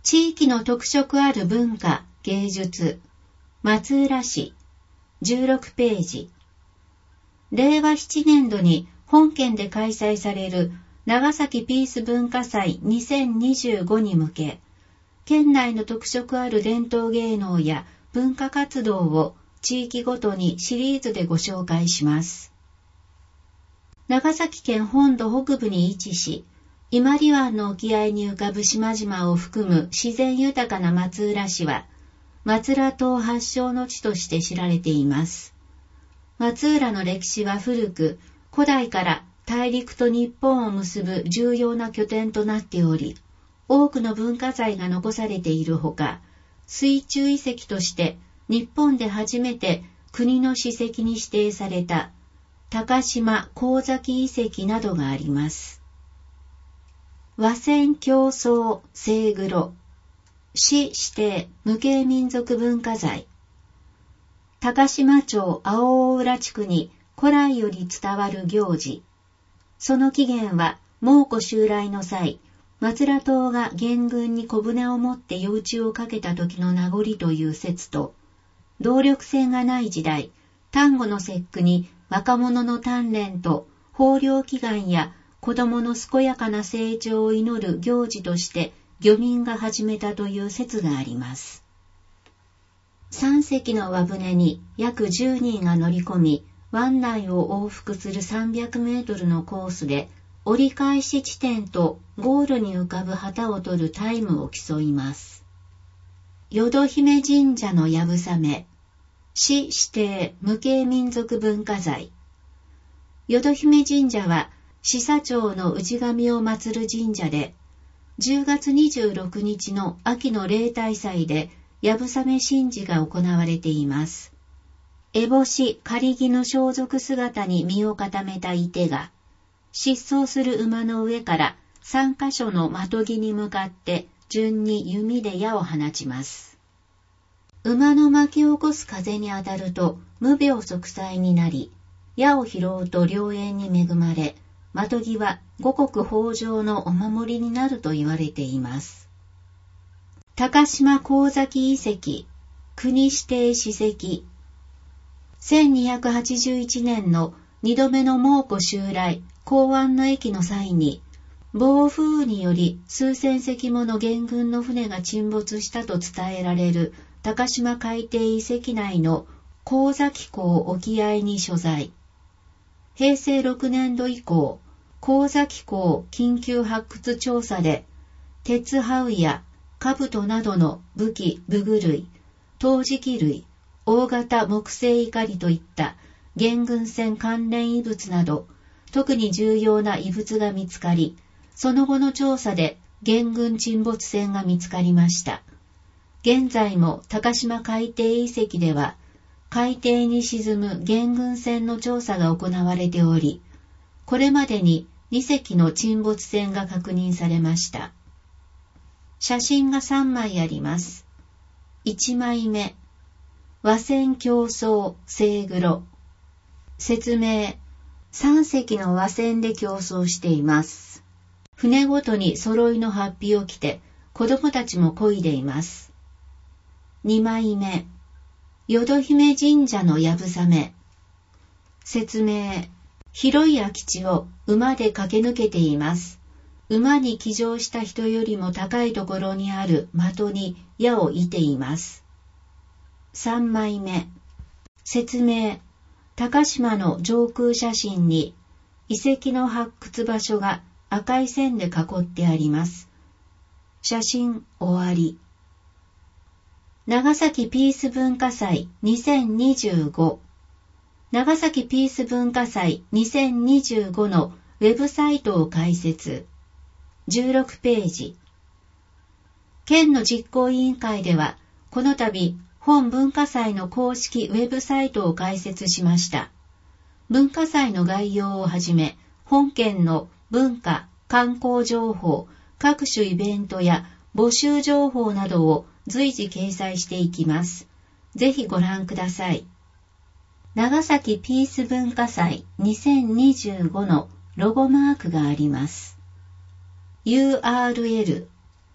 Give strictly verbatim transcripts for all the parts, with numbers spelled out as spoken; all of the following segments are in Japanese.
地域の特色ある文化、芸術、松浦市、じゅうろくページ。れいわななねんどに本県で開催される長崎ピース文化祭にせんにじゅうごに向け、県内の特色ある伝統芸能や文化活動を地域ごとにシリーズでご紹介します。長崎県本土北部に位置し、伊万里湾の沖合に浮かぶ島々を含む自然豊かな松浦市は、松浦島発祥の地として知られています。松浦の歴史は古く、古代から大陸と日本を結ぶ重要な拠点となっており、多くの文化財が残されているほか、水中遺跡として日本で初めて国の史跡に指定された高島神崎遺跡などがあります。和船競争清黒、市指定無形民族文化財。高島町青大浦地区に古来より伝わる行事。その起源は蒙古襲来の際、松浦島が元軍に小舟を持って夜討ちをかけた時の名残という説と、動力船がない時代、端午の節句に若者の鍛錬と豊漁祈願や子供の健やかな成長を祈る行事として漁民が始めたという説があります。さんせきの輪船に約じゅうにんが乗り込み、湾内を往復するさんびゃくメートルのコースで、折り返し地点とゴールに浮かぶ旗を取るタイムを競います。淀姫神社のやぶさめ、市指定無形民族文化財。淀姫神社は、紫佐町の氏神を祀る神社で、じゅうがつにじゅうろくにちの秋の例大祭で、やぶさめ神事が行われています。烏帽子狩衣装束姿に身を固めた射手が、疾走する馬の上から三箇所の的木に向かって順に弓で矢を放ちます。馬の巻き起こす風に当たると無病息災になり、矢を拾うと良縁に恵まれ、的木は五穀豊穣のお守りになると言われています。高島神崎遺跡、国指定史跡。せんにひゃくはちじゅういちねんの二度目の蒙古襲来、弘安の役の際に、暴風雨により数千隻もの元軍の船が沈没したと伝えられる高島海底遺跡内の神崎港沖合に所在。へいせいろくねんど以降、神崎港緊急発掘調査で、鉄ハウや兜などの武器、武具類、陶磁器類、大型木製いかりといった元軍船関連遺物など、特に重要な遺物が見つかり、その後の調査で元軍沈没船が見つかりました。現在も高島海底遺跡では、海底に沈む元軍船の調査が行われており、これまでににせきの沈没船が確認されました。写真がさんまいあります。いちまいめ、和船競争清黒。説明、さんせきの和船で競争しています。船ごとに揃いの法被を着て、子供たちも漕いでいます。にまいめ、淀姫神社のやぶさめ。説明、広い空き地を馬で駆け抜けています。馬に騎乗した人よりも高いところにある的に矢を射ています。さんまいめ、説明、高島の上空写真に遺跡の発掘場所が赤い線で囲ってあります。写真終わり。長崎ピース文化祭にせんにじゅうご。長崎ピース文化祭にせんにじゅうごのウェブサイトを開設。じゅうろくページ。県の実行委員会では、この度、本文化祭の公式ウェブサイトを開設しました。文化祭の概要をはじめ、本県の文化、観光情報、各種イベントや募集情報などを随時掲載していきます。ぜひご覧ください。長崎ピース文化祭にせんにじゅうごのロゴマークがあります。ユーアールエル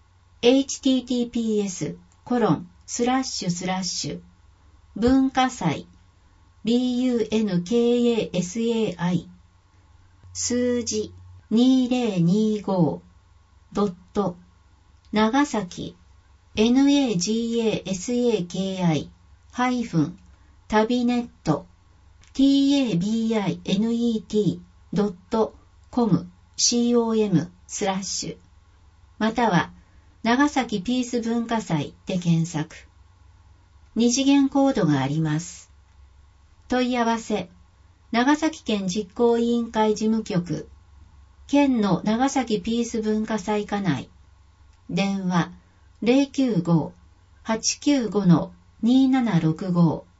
エイチティーティーピーエスコロンスラッシュスラッシュ文化祭 bunkasai 数字にせんにじゅうごドット長崎 nagasaki ハイフン旅ネット tabinet ドットコム com スラッシュまたは長崎ピース文化祭で検索。二次元コードがあります。問い合わせ長崎県実行委員会事務局県の長崎ピース文化祭課内電話 ゼロきゅうご はちきゅうご にーななろくご